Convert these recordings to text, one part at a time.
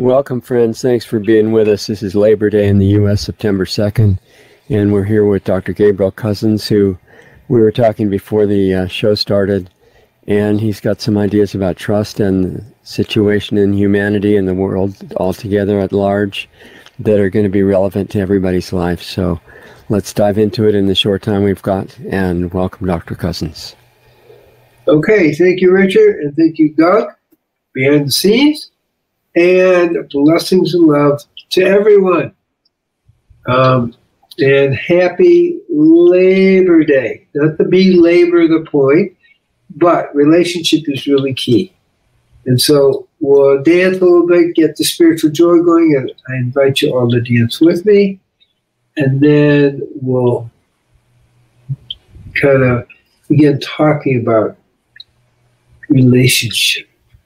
Welcome, friends. Thanks for being with us. This is Labor Day in the U.S., September 2nd, and we're here with Dr. Gabriel Cousens, who we were talking before the show started, and he's got some ideas about trust and the situation in humanity and the world altogether at large that are going to be relevant to everybody's life. So let's dive into it in the short time we've got, and welcome, Dr. Cousens. Okay, thank you, Richard, and thank you, Doug, behind the scenes. And blessings and love to everyone. And happy Labor Day. Not to belabor the point, but relationship is really key. And so we'll dance a little bit, get the spiritual joy going, and I invite you all to dance with me. And then we'll kind of begin talking about relationship.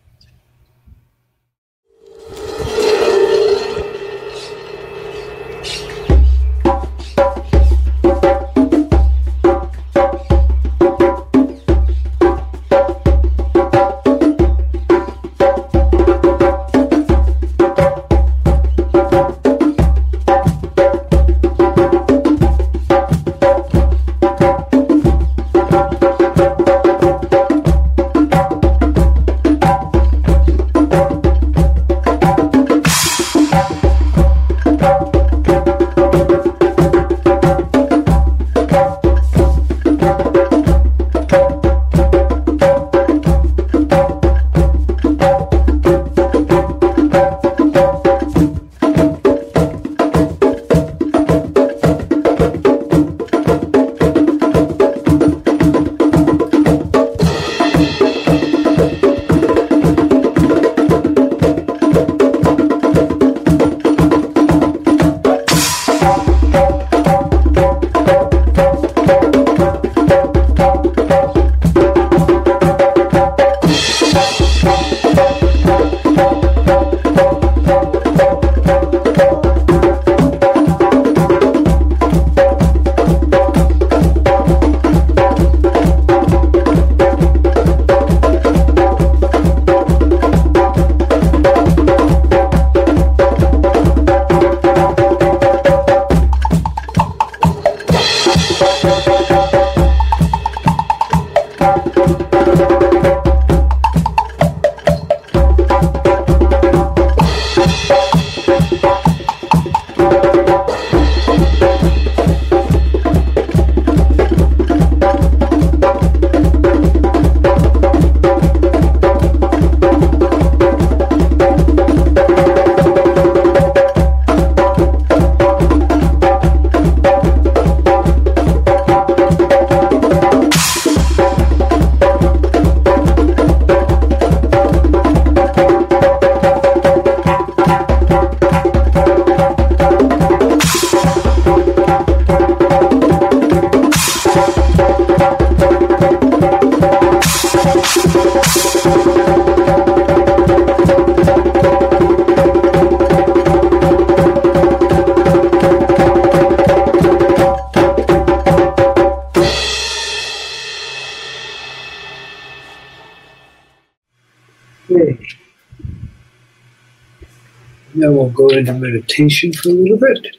Now we'll go into meditation for a little bit.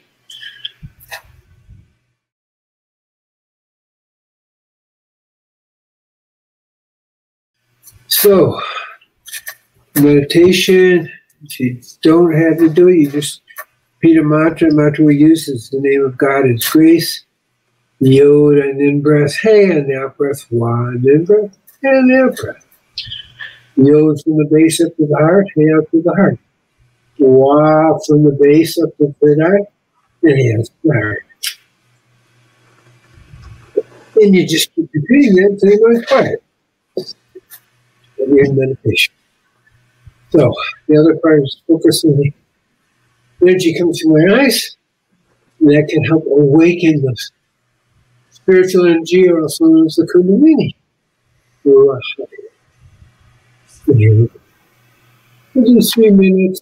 So, meditation, if you don't have to do it, you just repeat a mantra. The mantra we use is the name of God is grace, Yod, and in breath, Hey, and out breath, Wa, and in breath, and out breath. Yod from the base up to the heart, Hey, out to the heart. Wa from the base up to the third eye, and Hey, out to the heart. And you just keep repeating that until you go quiet. And you're in meditation. So, the other part is focusing the energy comes through my eyes, and that can help awaken the spiritual energy, or also known as the Kundalini. Within 3 minutes,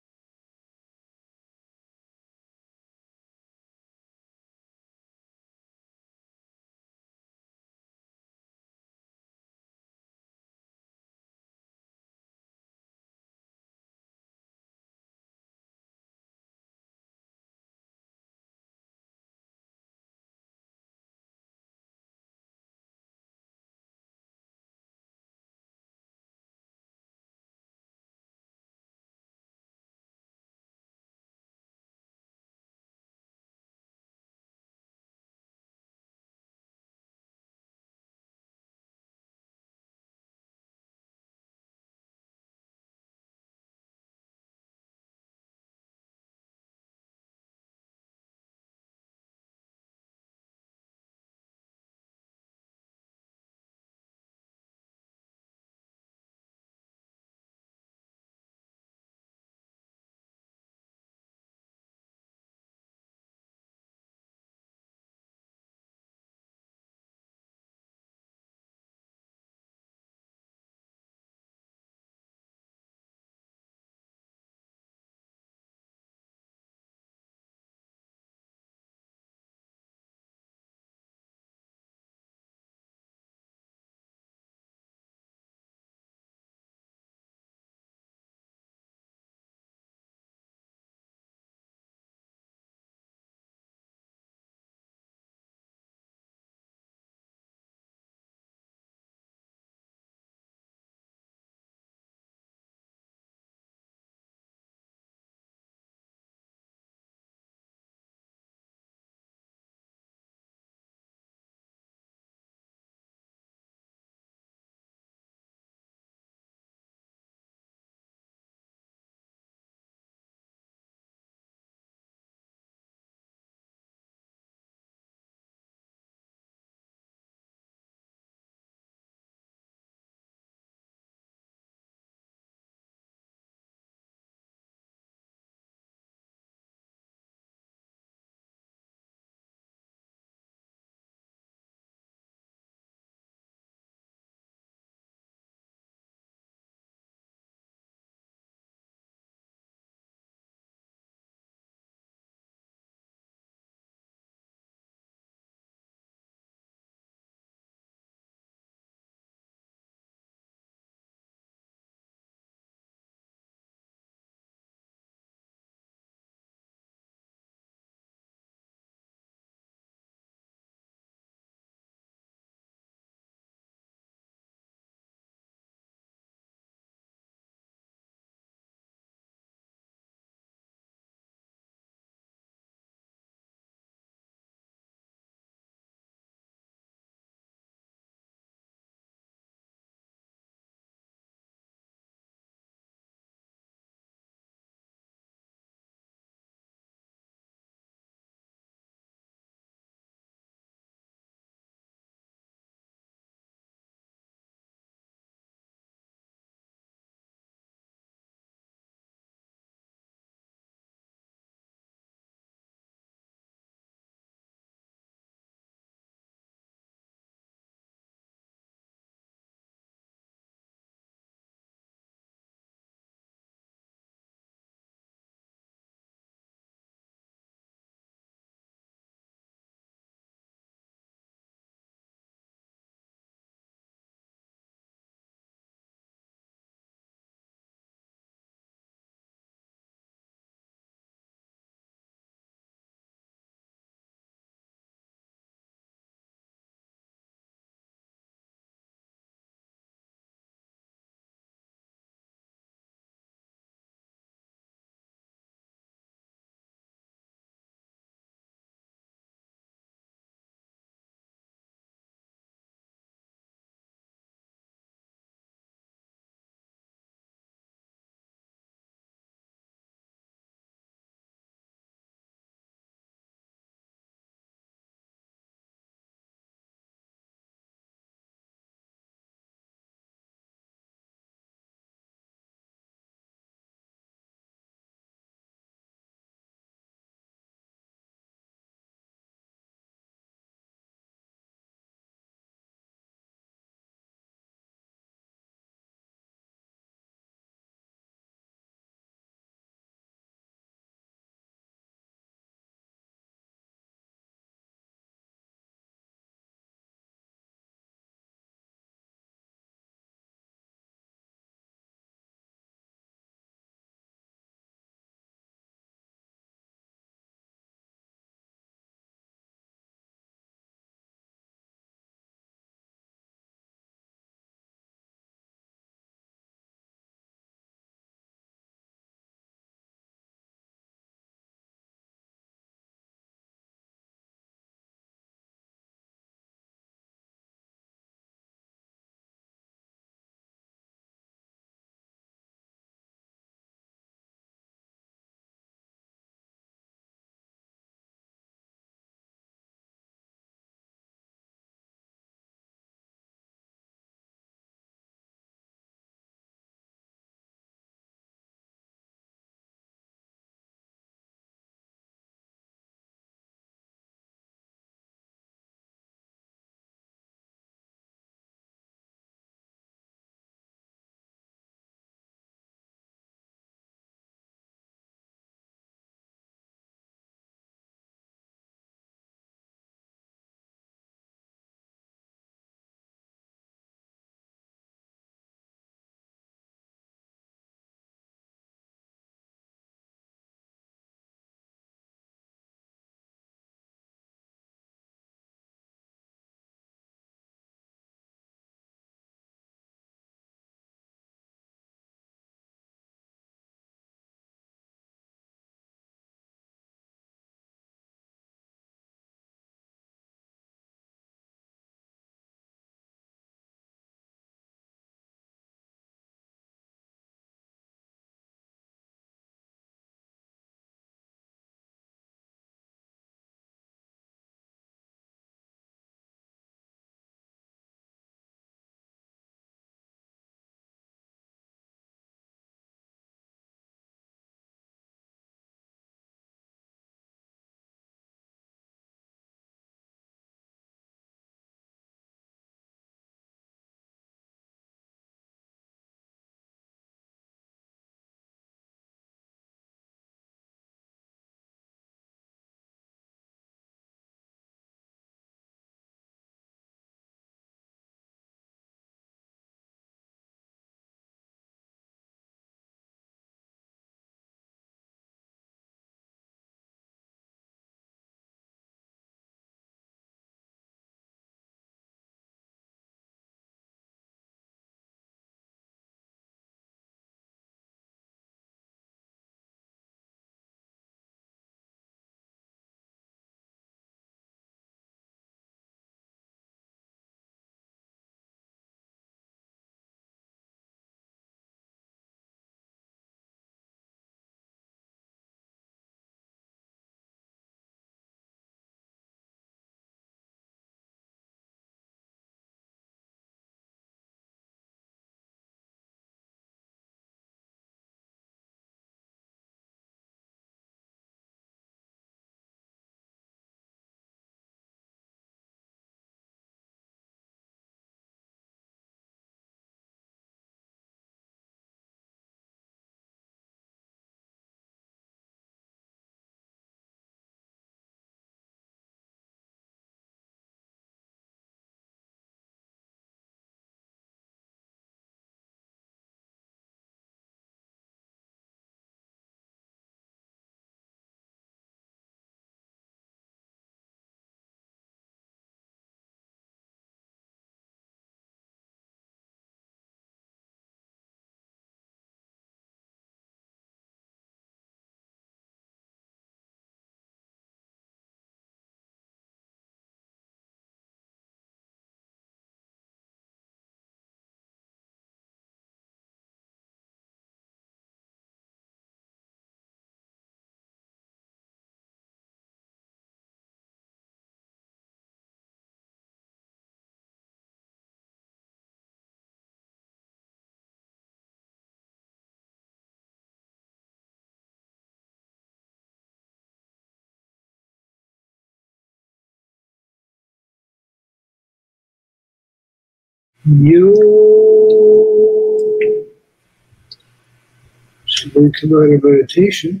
So we come out of meditation.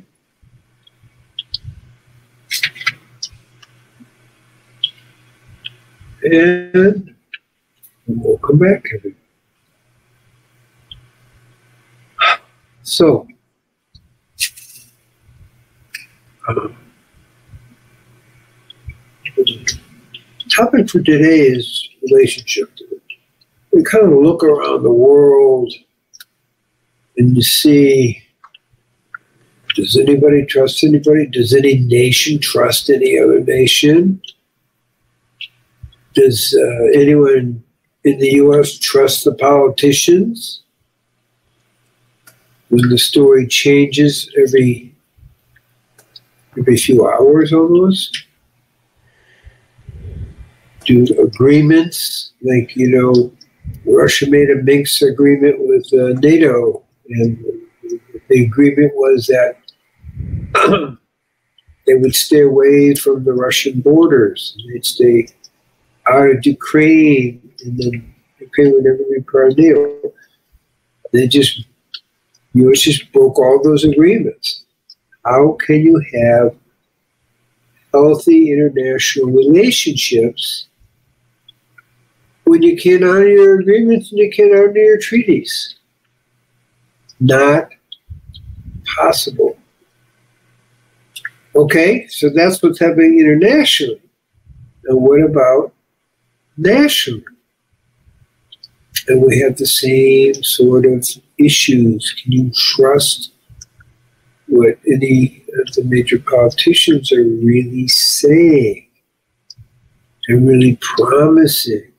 And we'll come back, Kevin. So, the topic for today is relationship. We kind of look around the world and you see, does anybody trust anybody? Does any nation trust any other nation? Does anyone in the U.S. trust the politicians? When the story changes every few hours almost? Do agreements, like, Russia made a Minsk agreement with NATO, and the agreement was that they would stay away from the Russian borders. They'd stay out of Ukraine, and then Ukraine would never be part of NATO. U.S. just broke all those agreements. How can you have healthy international relationships when you can't honor your agreements and you can't honor your treaties? Not possible. Okay, so that's what's happening internationally. And what about nationally? And we have the same sort of issues. Can you trust what any of the major politicians are really saying? They're really promising.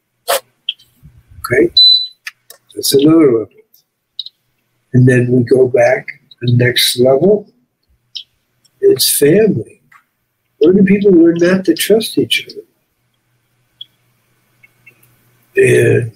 Okay? That's another level. And then we go back to the next level. It's family. Where do people learn not to trust each other? And,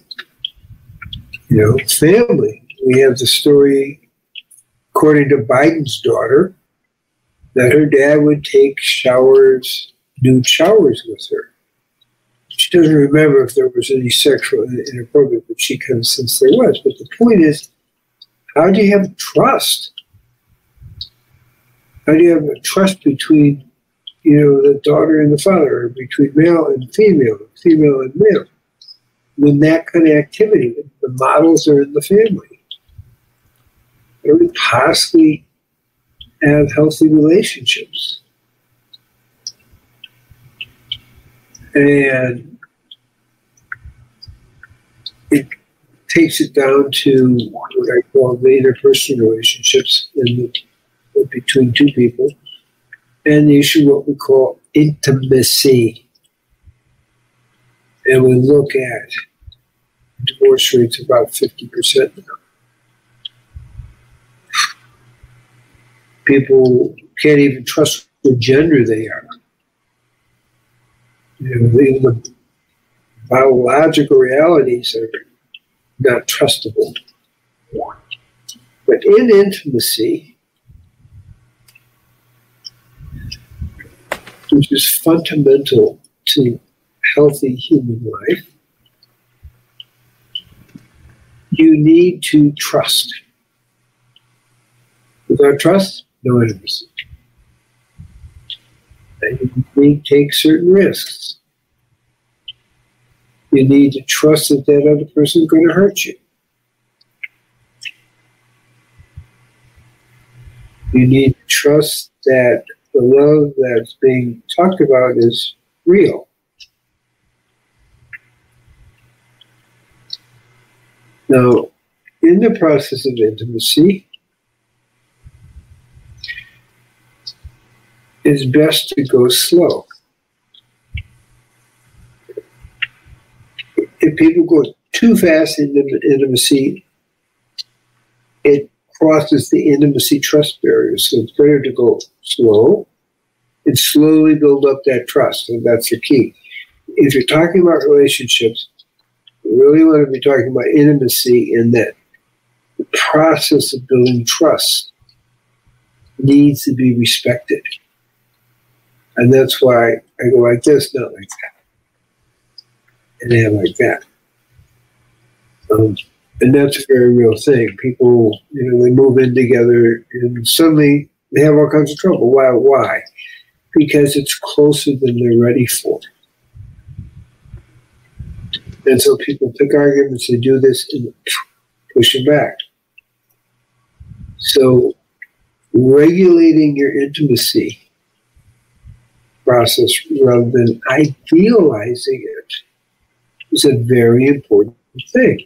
family. We have the story, according to Biden's daughter, that her dad would take nude showers with her. She doesn't remember if there was any sexual inappropriate, but she can sense there was. But the point is, how do you have trust? How do you have a trust between, the daughter and the father, or between male and female and male? When that kind of activity, the models are in the family. How do we possibly have healthy relationships? And it takes it down to what I call the interpersonal relationships between two people, and the issue of what we call intimacy. And we look at divorce rates about 50% now. People can't even trust what gender they are. Even the biological realities are not trustable. But in intimacy, which is fundamental to healthy human life, you need to trust. Without trust, no intimacy. And you need to take certain risks. You need to trust that that other person is going to hurt you. You need to trust that the love that's being talked about is real. Now, in the process of intimacy, it's best to go slow. If people go too fast in intimacy, it crosses the intimacy trust barrier. So it's better to go slow and slowly build up that trust. And that's the key. If you're talking about relationships, you really want to be talking about intimacy, in that the process of building trust needs to be respected. And that's why I go like this, not like that. And then like that. And that's a very real thing. People, they move in together and suddenly they have all kinds of trouble. Why? Because it's closer than they're ready for. And so people pick arguments, they do this and push it back. So regulating your intimacy process rather than idealizing it is a very important thing.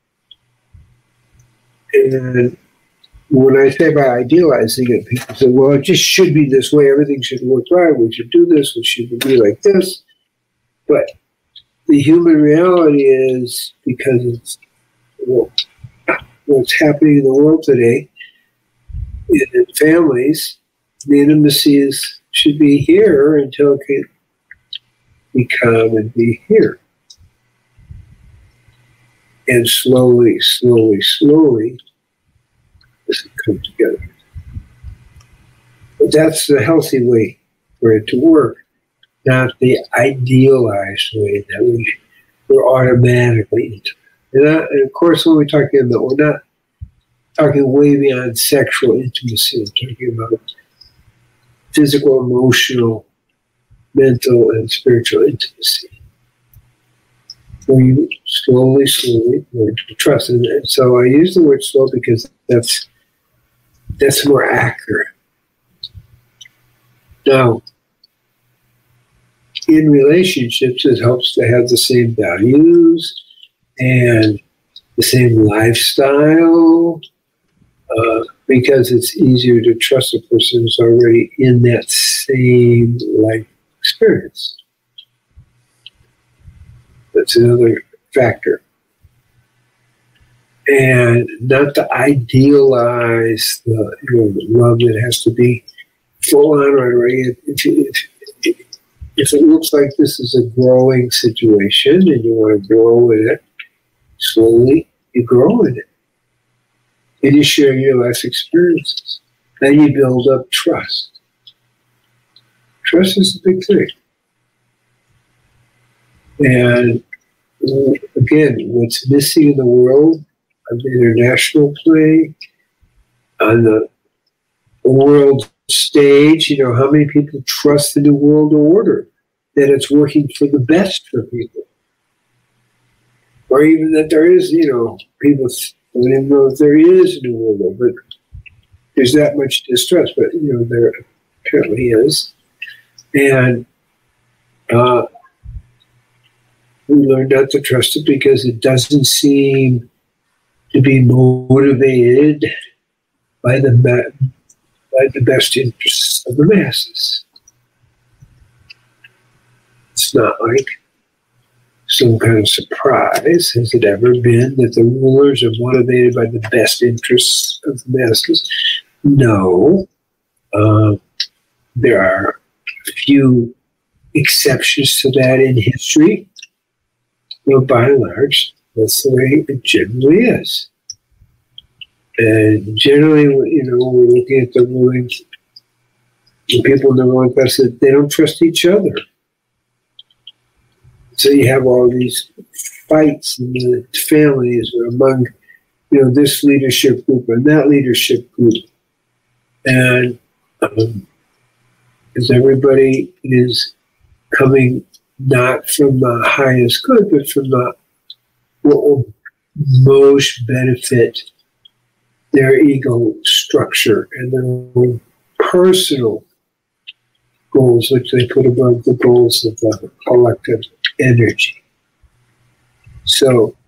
And when I say by idealizing it, people say, well, it just should be this way. Everything should work right. We should do this. We should be like this. But the human reality is, because it's what's happening in the world today, in families, the intimacies should be here until it can become and be here. And slowly, this will come together. But that's the healthy way for it to work, not the idealized way that we're automatically into. And of course, when we're talking about, we're not talking way beyond sexual intimacy. We're talking about physical, emotional, mental, and spiritual intimacy. Where you slowly learn to trust. And so I use the word slow because that's more accurate. Now, in relationships, it helps to have the same values and the same lifestyle, because it's easier to trust a person who's already in that same life experience. That's another factor. And not to idealize the love that has to be full on right away. If it looks like this is a growing situation and you want to grow in it, slowly you grow in it. And you share your life experiences. Then you build up trust. Trust is a big thing. And again, what's missing in the world on the international play, on the world stage, how many people trust the New World Order, that it's working for the best for people? Or even that there is, people don't even know if there is a New World Order, but there's that much distrust, but, there apparently is. And we learn not to trust it because it doesn't seem to be motivated by the best interests of the masses. It's not like some kind of surprise. Has it ever been that the rulers are motivated by the best interests of the masses? No. There are a few exceptions to that in history. By and large, that's the way it generally is. And generally, we're looking at the ruling, the people in the ruling class, that they don't trust each other. So you have all these fights in the families or among, this leadership group and that leadership group. And as everybody is coming not from the highest good, but from what will most benefit their ego structure and their own personal goals, which they put above the goals of the collective energy. So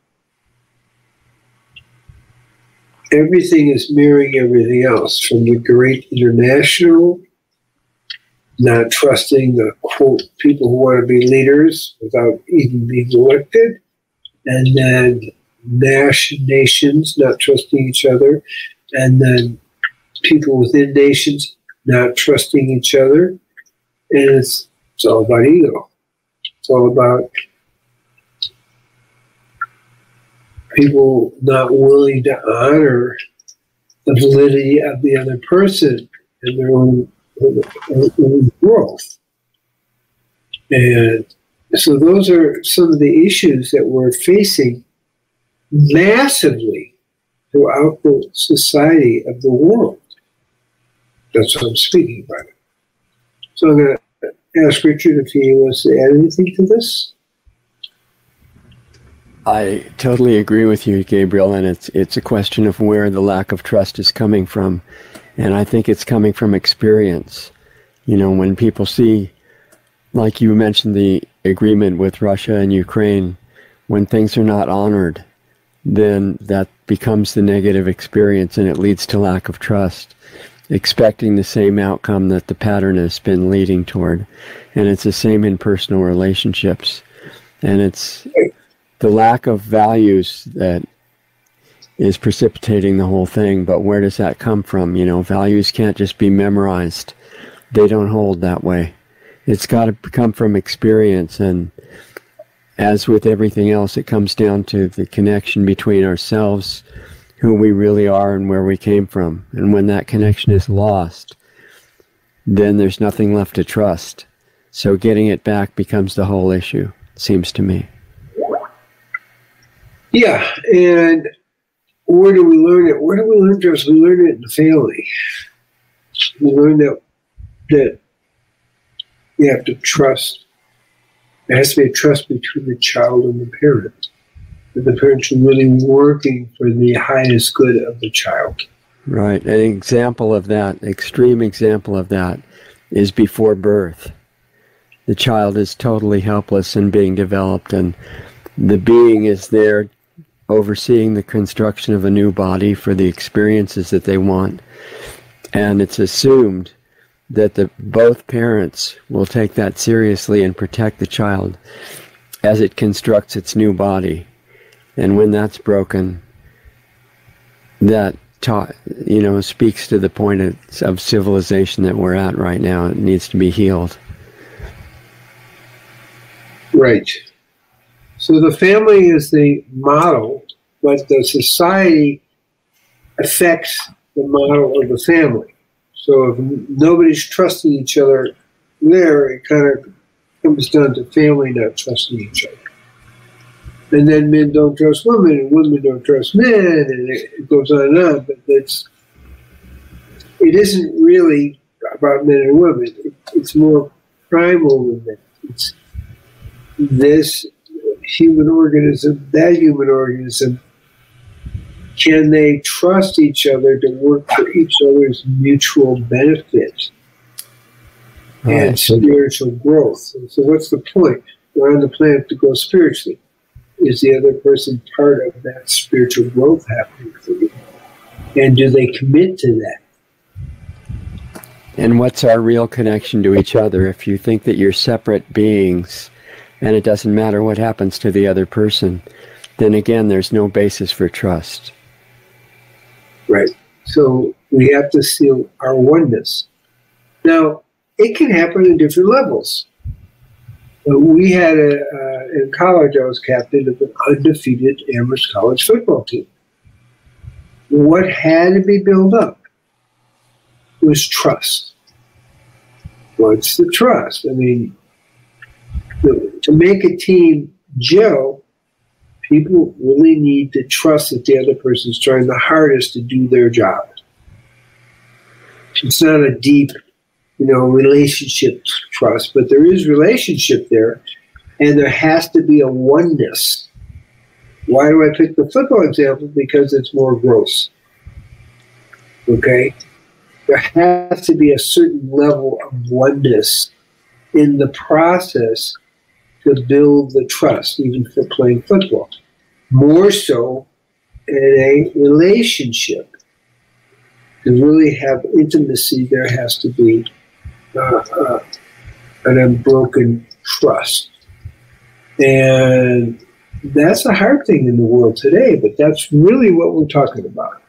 everything is mirroring everything else, from the great international, not trusting the, quote, people who want to be leaders without even being elected, and then nations not trusting each other, and then people within nations not trusting each other. And it's all about ego. It's all about people not willing to honor the validity of the other person and their own growth. And so those are some of the issues that we're facing massively throughout the society of the world. That's what I'm speaking about. So I'm going to ask Richard if he wants to add anything to this. I totally agree with you, Gabriel, and it's a question of where the lack of trust is coming from. And I think it's coming from experience. You know, when people see, like you mentioned, the agreement with Russia and Ukraine, when things are not honored, then that becomes the negative experience and it leads to lack of trust, expecting the same outcome that the pattern has been leading toward. And it's the same in personal relationships. And it's the lack of values that is precipitating the whole thing. But where does that come from? You know, values can't just be memorized. They don't hold that way. It's got to come from experience. And as with everything else, it comes down to the connection between ourselves, who we really are, and where we came from. And when that connection is lost, then there's nothing left to trust. So getting it back becomes the whole issue, it seems to me. Yeah, and where do we learn it? Where do we learn trust? We learn it in the family. We learn that you have to trust. There has to be a trust between the child and the parent. That the parents are really working for the highest good of the child. Right. An example of that, extreme example of that, is before birth. The child is totally helpless and being developed, and the being is there overseeing the construction of a new body for the experiences that they want. And it's assumed that both parents will take that seriously and protect the child as it constructs its new body. And when that's broken, that speaks to the point of civilization that we're at right now. It needs to be healed. Right. So the family is the model, but the society affects the model of the family. So if nobody's trusting each other there, it kind of comes down to family not trusting each other. And then men don't trust women, and women don't trust men, and it goes on and on. But it isn't really about men and women. It's more primal than that. It's this human organism, that human organism, can they trust each other to work for each other's mutual benefit and spiritual growth? And so what's the point? We're on the planet to grow spiritually. Is the other person part of that spiritual growth happening for you? And do they commit to that? And what's our real connection to each other? If you think that you're separate beings and it doesn't matter what happens to the other person, then again, there's no basis for trust. Right. So we have to see our oneness. Now, it can happen at different levels. We had in college, I was captain of an undefeated Amherst College football team. What had to be built up was trust. What's the trust? I mean, to make a team gel, people really need to trust that the other person's trying the hardest to do their job. It's not a deep, relationship trust, but there is relationship there, and there has to be a oneness. Why do I pick the football example? Because it's more gross. Okay? There has to be a certain level of oneness in the process to build the trust, even for playing football. More so in a relationship. To really have intimacy, there has to be an unbroken trust. And that's a hard thing in the world today, but that's really what we're talking about.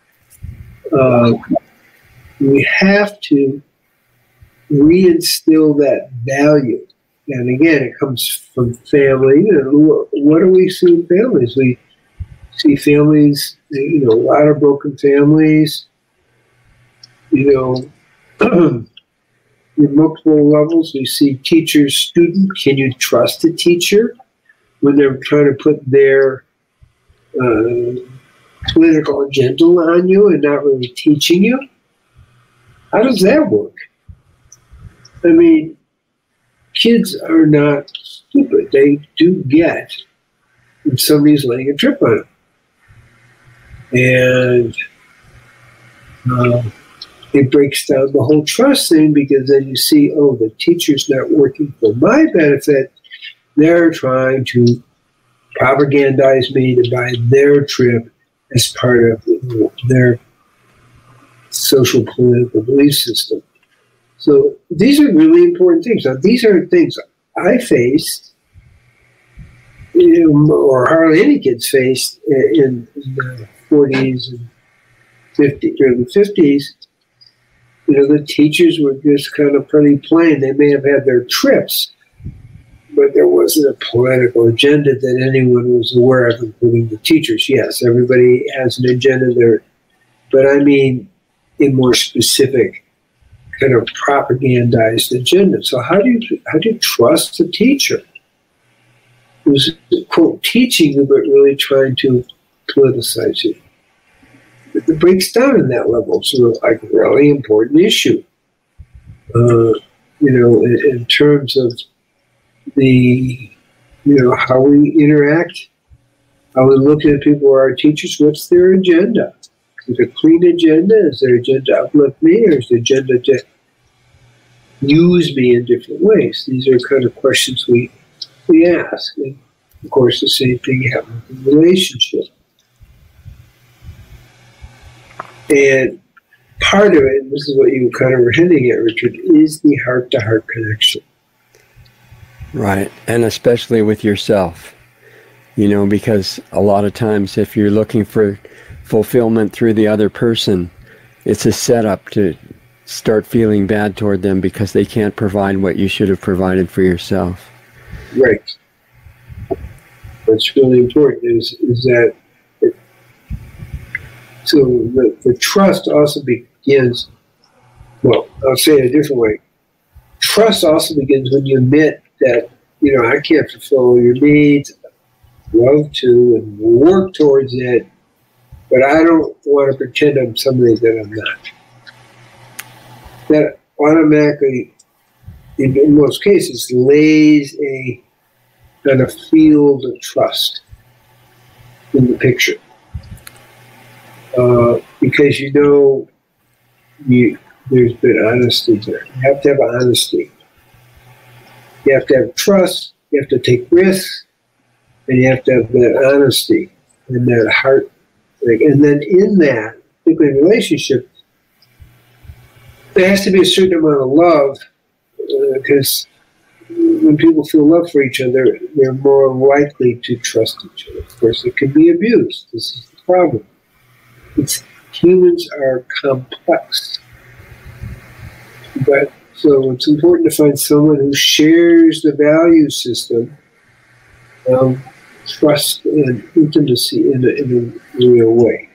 We have to reinstill that value. And again, it comes from family. What do we see in families? We see families, a lot of broken families, in multiple levels. We see teacher, student. Can you trust a teacher when they're trying to put their political agenda on you and not really teaching you? How does that work? I mean, kids are not stupid. They do get if somebody's laying a trip on them. And it breaks down the whole trust thing, because then you see, oh, the teacher's not working for my benefit. They're trying to propagandize me to buy their trip as part of their social political belief system. So these are really important things. Now, these are things I faced, or hardly any kids faced in the 40s and 50s, early 50s. The teachers were just kind of pretty plain. They may have had their trips, but there wasn't a political agenda that anyone was aware of, including the teachers. Yes, everybody has an agenda there, but I mean a more specific kind of propagandized agenda. So how do you trust the teacher who's, quote, teaching you, but really trying to politicize you? It breaks down in that level. So, like, a really important issue. In terms of the, how we interact, how we look at people who are our teachers. What's their agenda? Is it a clean agenda? Is their agenda to uplift me, or is the agenda to use me in different ways? These are kind of questions we ask. And of course, the same thing happens in a relationship. And part of it, and this is what you kind of were hinting at, Richard, is the heart-to-heart connection. Right, and especially with yourself, because a lot of times if you're looking for fulfillment through the other person, it's a setup to start feeling bad toward them because they can't provide what you should have provided for yourself. Right. What's really important is that so the trust also begins, well, I'll say it a different way. Trust also begins when you admit that, I can't fulfill all your needs, love to, and work towards it, but I don't want to pretend I'm somebody that I'm not. That automatically, in most cases, lays a kind of field of trust in the picture. Because there's been honesty there. You have to have honesty. You have to have trust, you have to take risks, and you have to have that honesty and that heart. And then in that, particularly in relationship, there has to be a certain amount of love, because when people feel love for each other, they're more likely to trust each other. Of course, it can be abused. This is the problem. Humans are complex. But so it's important to find someone who shares the value system of trust and intimacy in a real way.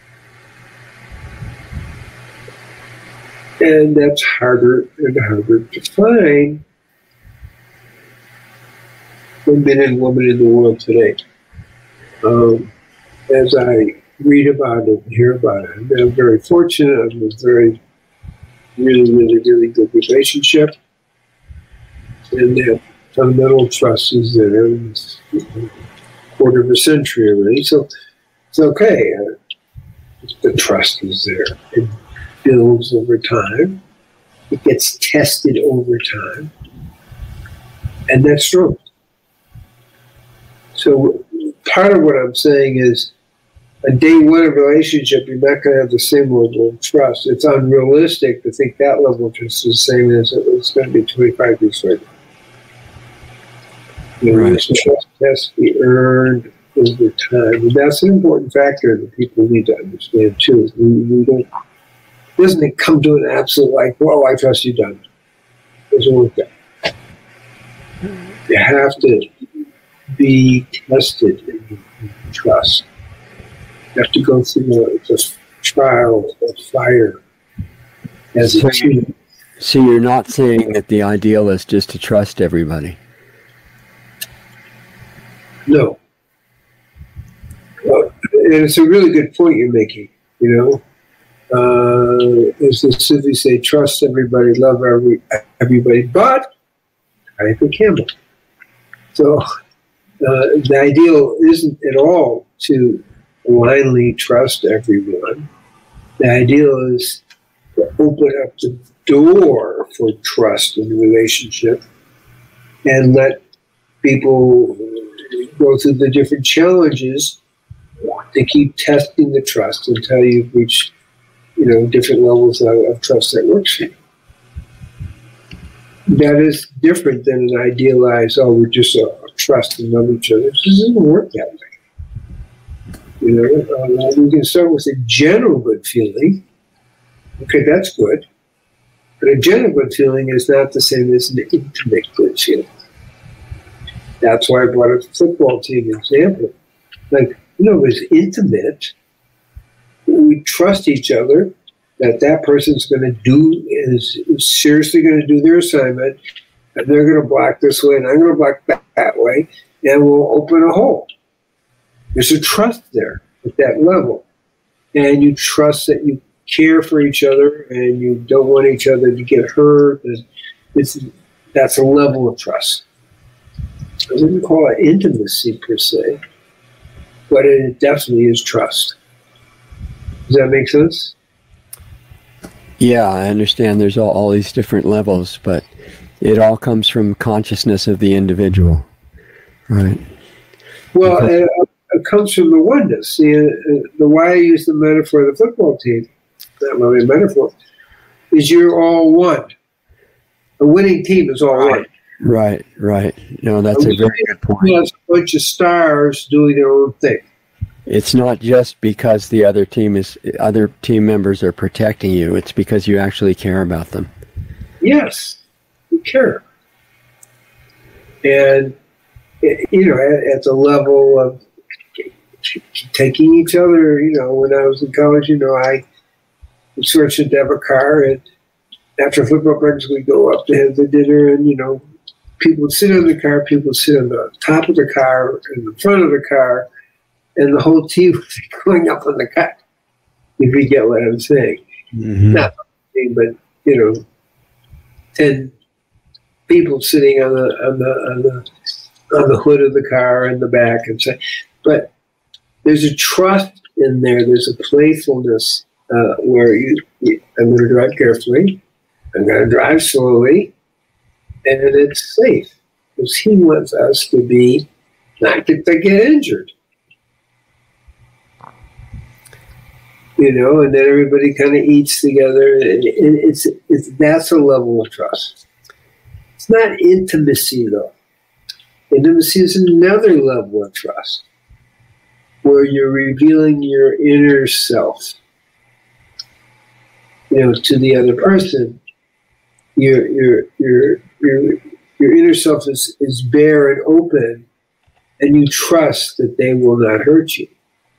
And that's harder and harder to find for men and women in the world today. As I read about it and hear about it, I'm very fortunate. I'm a very, really, really, really good relationship. And that fundamental trust is there. It's a quarter of a century already. So it's okay. The trust is there. It builds over time. It gets tested over time. And that's strong. So part of what I'm saying is, a day one of relationship, you're not going to have the same level of trust. It's unrealistic to think that level of trust is the same as it's going to be 25 years later. Right. Trust has to be earned over time. And that's an important factor that people need to understand, too. We don't, doesn't come to an absolute, like, whoa, I trust you, done. It doesn't work that. You have to be tested in trust. You have to go through the trial of fire as a team. So you're not saying that the ideal is just to trust everybody? No. Well, it's a really good point you're making, you know. As the Sufis say, trust everybody, love everybody, but Hyper Campbell. So the ideal isn't at all to blindly trust everyone. The ideal is to open up the door for trust in the relationship and let people go through the different challenges to keep testing the trust until you've reached, you know, different levels of trust that works for you. That is different than an idealized, oh, we're just trust and love each other. It doesn't work that way. You know, we can start with a general good feeling. Okay, that's good. But a general good feeling is not the same as an intimate good feeling. That's why I brought up the football team example. Like, you know, it's intimate. We trust each other that that person's going to do, is seriously going to do their assignment, and they're going to block this way, and I'm going to block that way, and we'll open a hole. There's a trust there at that level. And you trust that you care for each other, and you don't want each other to get hurt. That's a level of trust. I wouldn't call it intimacy per se, but it definitely is trust. Does that make sense? Yeah, I understand there's all these different levels, but it all comes from consciousness of the individual, right? Well, it comes from the oneness. The why I use the metaphor of the football team, not really a metaphor, is you're all one. A winning team is all one. Right. No, that's a very good point. It's a bunch of stars doing their own thing. It's not just because the other team members are protecting you. It's because you actually care about them. Yes, you care. And, you know, at the level of taking each other, you know, when I was in college, you know, I was fortunate to have a car, and after football practice, we'd go up to have the dinner, and, you know, people would sit in the car, people would sit on the top of the car, in the front of the car, and the whole team was going up on the car, if you get what I'm saying. Mm-hmm. Not saying, but, you know, 10 people sitting on the hood of the car in the back, and so, but there's a trust in there. There's a playfulness where I'm going to drive carefully, I'm going to drive slowly, and it's safe because he wants us to be not to get injured. You know, and then everybody kind of eats together. It's that's a level of trust. It's not intimacy, though. Intimacy is another level of trust, where you're revealing your inner self, you know, to the other person. Your inner self is bare and open, and you trust that they will not hurt you.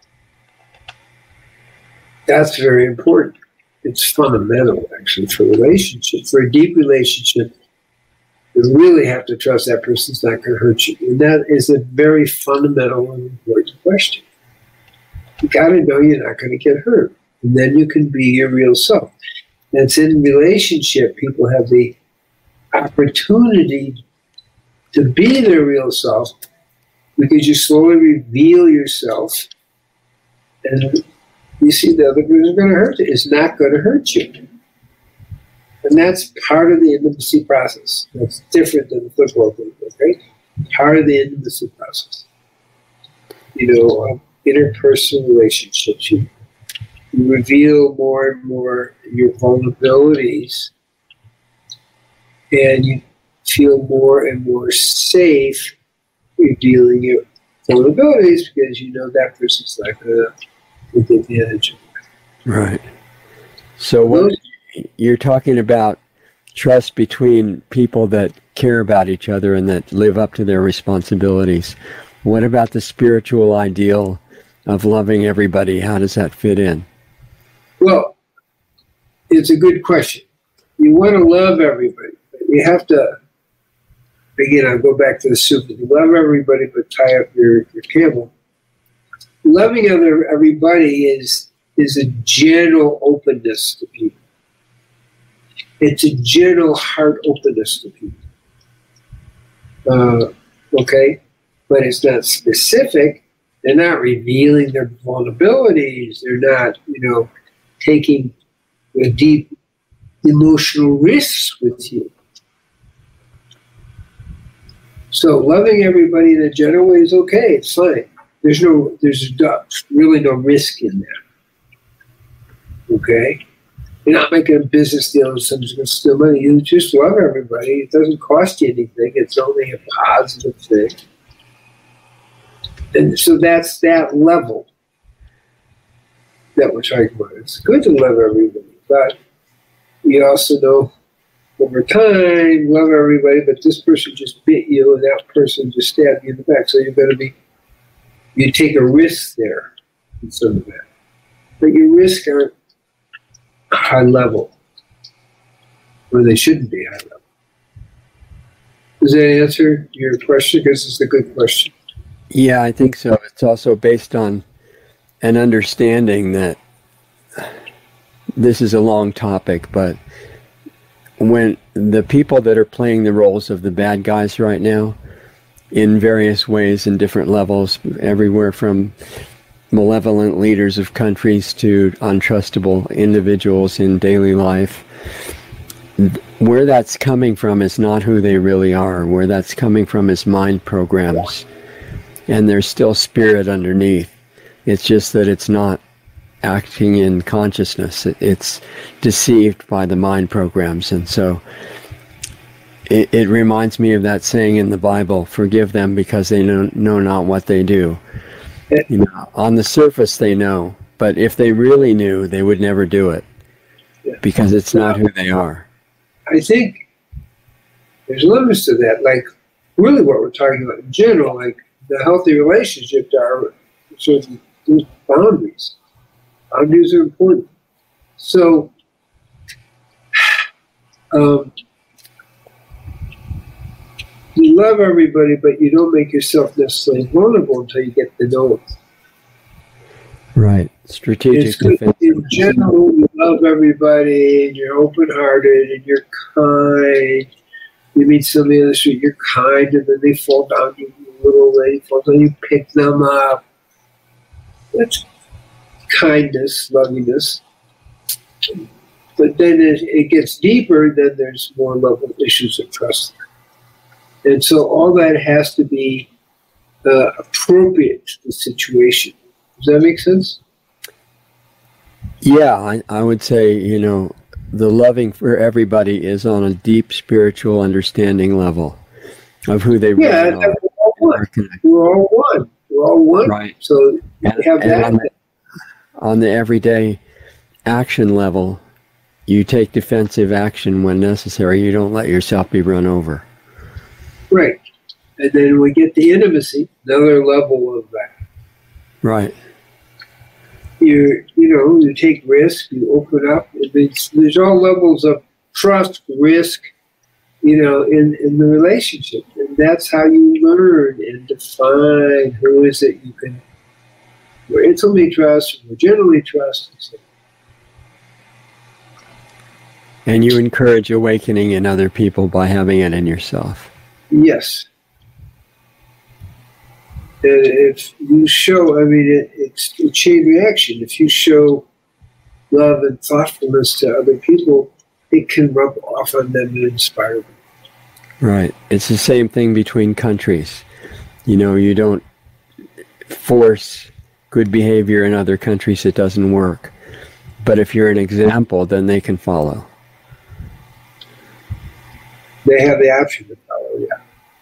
That's very important. It's fundamental, actually, for relationships. For a deep relationship, you really have to trust that person's not going to hurt you. And that is a very fundamental and important question. You got to know you're not going to get hurt. And then you can be your real self. And it's in relationship, people have the opportunity to be their real self because you slowly reveal yourself, and you see the other person is going to hurt you. It's not going to hurt you. And that's part of the intimacy process. That's different than the football thing, okay? Part of the intimacy process. You know, interpersonal relationships. You reveal more and more your vulnerabilities, and you feel more and more safe revealing your vulnerabilities because you know that person's not going to take advantage of you. Right. So what you're talking about, trust between people that care about each other and that live up to their responsibilities. What about the spiritual ideal of loving everybody? How does that fit in? Well, it's a good question. You want to love everybody, but you have to, again, I'll go back to the soup. You love everybody, but tie up your camel. loving everybody is a general openness to people. It's a general heart openness to people. Okay? But it's not specific. They're not revealing their vulnerabilities. They're not, taking deep emotional risks with you. So loving everybody in a general way is okay. It's fine. There's really no risk in that. Okay? You're not making a business deal with someone's going to steal money. You just love everybody. It doesn't cost you anything. It's only a positive thing. And so that's that level that we're talking about. It's good to love everybody, but we also know over time, love everybody, but this person just bit you and that person just stabbed you in the back. So you take a risk there in some of that. But your risks aren't high level, or they shouldn't be high level. Does that answer your question? Because it's a good question. Yeah, I think so. It's also based on an understanding that this is a long topic, but when the people that are playing the roles of the bad guys right now, in various ways and different levels, everywhere from malevolent leaders of countries to untrustable individuals in daily life, where that's coming from is not who they really are. Where that's coming from is mind programs. And there's still spirit underneath. It's just that it's not acting in consciousness. It's deceived by the mind programs. And so it reminds me of that saying in the Bible, forgive them because they know not what they do. On the surface they know, but if they really knew, they would never do it because it's not who they are. I think there's limits to that. Like, really what we're talking about in general, like the healthy relationships are certain boundaries. Boundaries are important. So, you love everybody, but you don't make yourself necessarily vulnerable until you get to know them. Right. Strategic defense. In general, you love everybody, and you're open-hearted, and you're kind. You meet somebody on the street, you're kind, and then they fall down, you little lady falls down, you pick them up. That's kindness, lovingness. But then it gets deeper, then there's more level issues of trust. And so all that has to be appropriate to the situation. Does that make sense? Yeah, I would say, the loving for everybody is on a deep spiritual understanding level of who they really are. Yeah, we're all one. We're all one. Right. So you have that. On the everyday action level, you take defensive action when necessary. You don't let yourself be run over. Right. And then we get the intimacy, another level of that. Right. You take risks, you open up. There's all levels of trust, risk, in the relationship. And that's how you learn and define who is it you can intimately trust, or generally trust. And you encourage awakening in other people by having it in yourself. Yes. And if you show, it's a chain reaction. If you show love and thoughtfulness to other people, it can rub off on them and inspire them. Right. It's the same thing between countries. You don't force good behavior in other countries. It doesn't work. But if you're an example, then they can follow. They have the option to follow, yeah.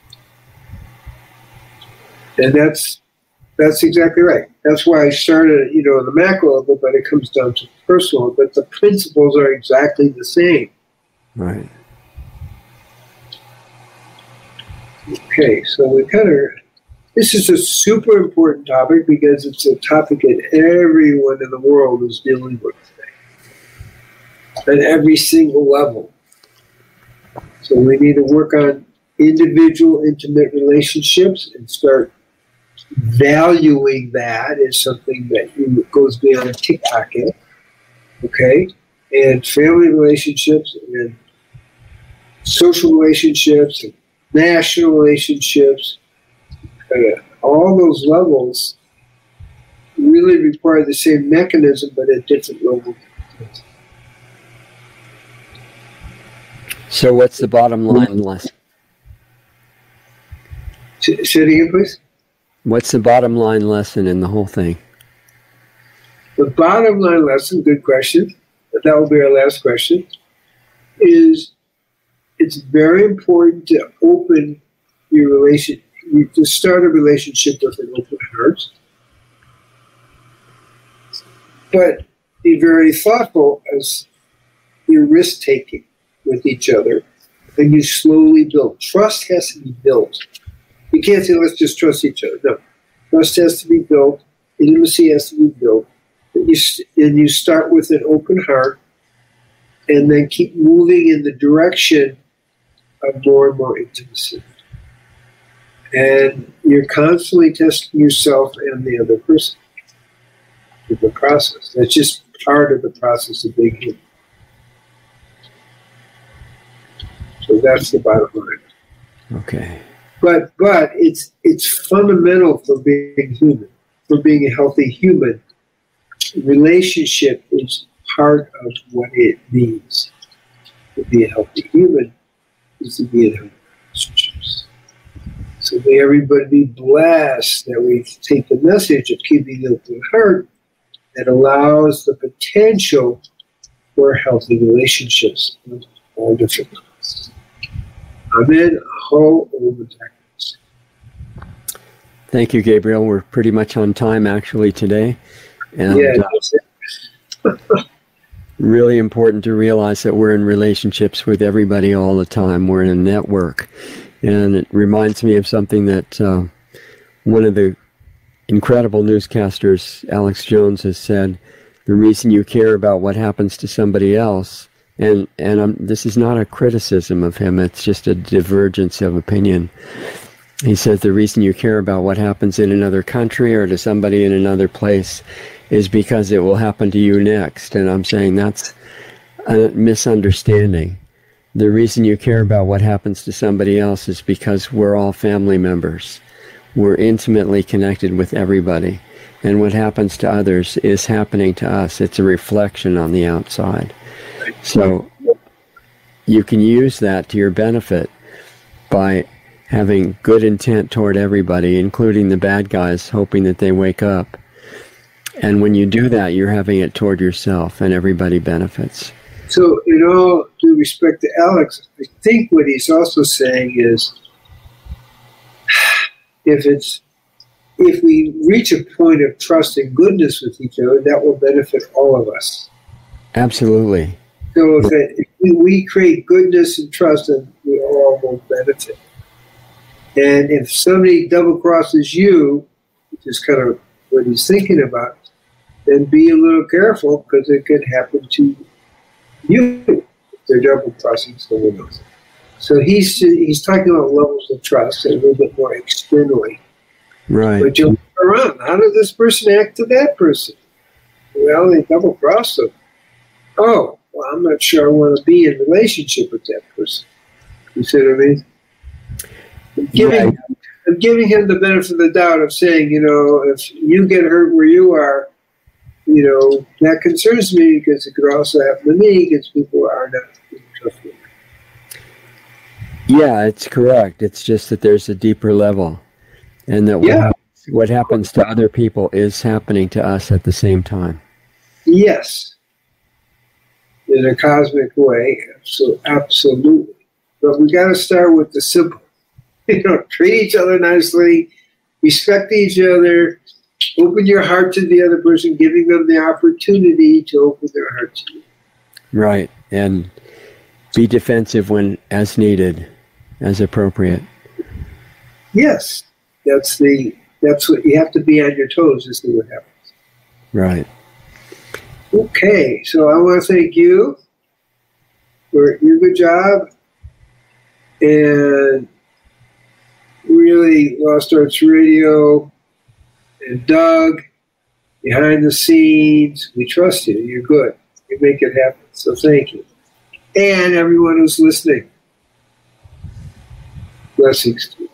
And that's exactly right. That's why I started, on the macro level, but it comes down to personal. But the principles are exactly the same. Right. Okay, so this is a super important topic because it's a topic that everyone in the world is dealing with today. At every single level. So we need to work on individual, intimate relationships and start valuing that is something that goes beyond TikTok, okay? And family relationships and social relationships and national relationships, all those levels really require the same mechanism, but at different levels. So what's the bottom line lesson? Say it again, please. What's the bottom line lesson in the whole thing? The bottom line lesson, good question, but that will be our last question, is it's very important to open your relationship, to start a relationship with an open heart, but be very thoughtful as you're risk-taking with each other, and you slowly build. Trust has to be built. You can't say, let's just trust each other. No. Trust has to be built. Intimacy has to be built. And you start with an open heart and then keep moving in the direction of more and more intimacy. And you're constantly testing yourself and the other person with the process. That's just part of the process of being human. So that's the bottom line. Okay. But it's fundamental for being human, for being a healthy human. Relationship is part of what it means to be a healthy human, is to be in healthy relationships. So may everybody be blessed that we take the message of keeping an open heart that allows the potential for healthy relationships on all different levels. Amen. Thank you, Gabriel. We're pretty much on time actually today. And really important to realize that we're in relationships with everybody all the time. We're in a network. And it reminds me of something that one of the incredible newscasters, Alex Jones, has said. The reason you care about what happens to somebody else, and this is not a criticism of him, it's just a divergence of opinion. He says the reason you care about what happens in another country or to somebody in another place is because it will happen to you next. And I'm saying that's a misunderstanding. The reason you care about what happens to somebody else is because we're all family members. We're intimately connected with everybody. And what happens to others is happening to us. It's a reflection on the outside. So you can use that to your benefit by having good intent toward everybody, including the bad guys, hoping that they wake up. And when you do that, you're having it toward yourself, and everybody benefits. So, in all due respect to Alex, I think what he's also saying is, if we reach a point of trust and goodness with each other, that will benefit all of us. Absolutely. So if we create goodness and trust, then we all will benefit. And if somebody double crosses you, which is kind of what he's thinking about, then be a little careful, because it could happen to you if they're double crossing someone else. So he's talking about levels of trust and a little bit more externally. Right. But you'll look around. How did this person act to that person? Well, they double crossed them. Oh, well, I'm not sure I want to be in relationship with that person. You see what I mean? I'm giving him the benefit of the doubt of saying, if you get hurt where you are, that concerns me, because it could also happen to me, because people are not trustworthy. Yeah, it's correct. It's just that there's a deeper level, and that what happens to other people is happening to us at the same time. Yes. In a cosmic way, so absolutely. But we got to start with the simple. Treat each other nicely, respect each other, open your heart to the other person, giving them the opportunity to open their heart to you. Right, and be defensive when as needed, as appropriate. Yes, that's what you have to be on your toes to see what happens. Right. Okay, so I want to thank you for your good job, and really Lost Arts Radio and Doug, behind the scenes. We trust you. You're good. You make it happen. So thank you. And everyone who's listening. Blessings to you.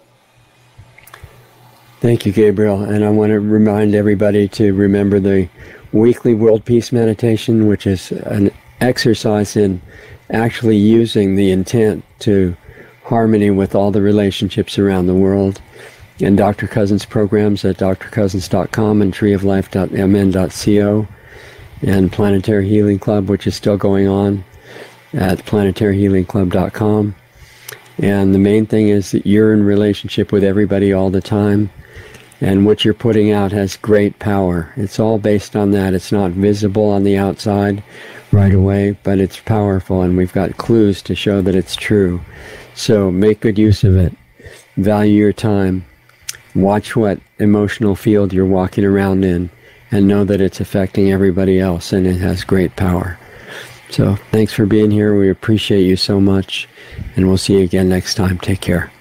Thank you, Gabriel. And I want to remind everybody to remember the weekly World Peace Meditation, which is an exercise in actually using the intent to harmony with all the relationships around the world. And Dr. Cousins programs at drcousins.com and treeoflife.mn.co, and Planetary Healing Club, which is still going on, at planetaryhealingclub.com. And the main thing is that you're in relationship with everybody all the time, and what you're putting out has great power. It's all based on that. It's not visible on the outside right away, but it's powerful, and we've got clues to show that it's true. So make good use of it. Value your time. Watch what emotional field you're walking around in, and know that it's affecting everybody else, and it has great power. So thanks for being here. We appreciate you so much, and we'll see you again next time. Take care.